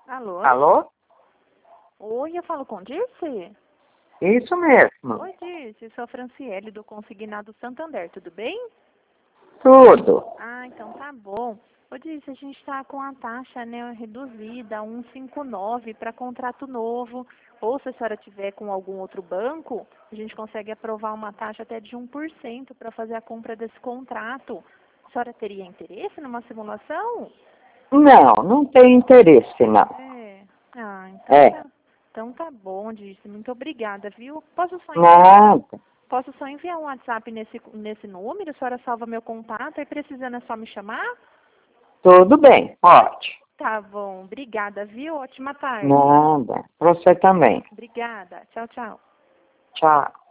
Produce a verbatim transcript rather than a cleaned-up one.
Alô? Alô? Oi, eu falo com Dirce? Isso mesmo. Oi, Dirce, sou a Franciele do Consignado Santander, tudo bem? Tudo. Ah, então tá bom. Ô, Dirce, a gente está com a taxa, né, reduzida, cento e cinquenta e nove para contrato novo. Ou se a senhora tiver com algum outro banco, a gente consegue aprovar uma taxa até de um por cento para fazer a compra desse contrato. A senhora teria interesse numa simulação? Não, não tem interesse, não. É. Ah, então É, tá. Então tá bom, Dirce. Muito obrigada, viu? Posso só enviar, nada. posso só enviar um WhatsApp nesse, nesse número? A senhora salva meu contato e precisando é só me chamar? Tudo bem, pode. Tá bom. Obrigada, viu? Ótima tarde. Nada. Você também. Obrigada. Tchau, tchau. Tchau.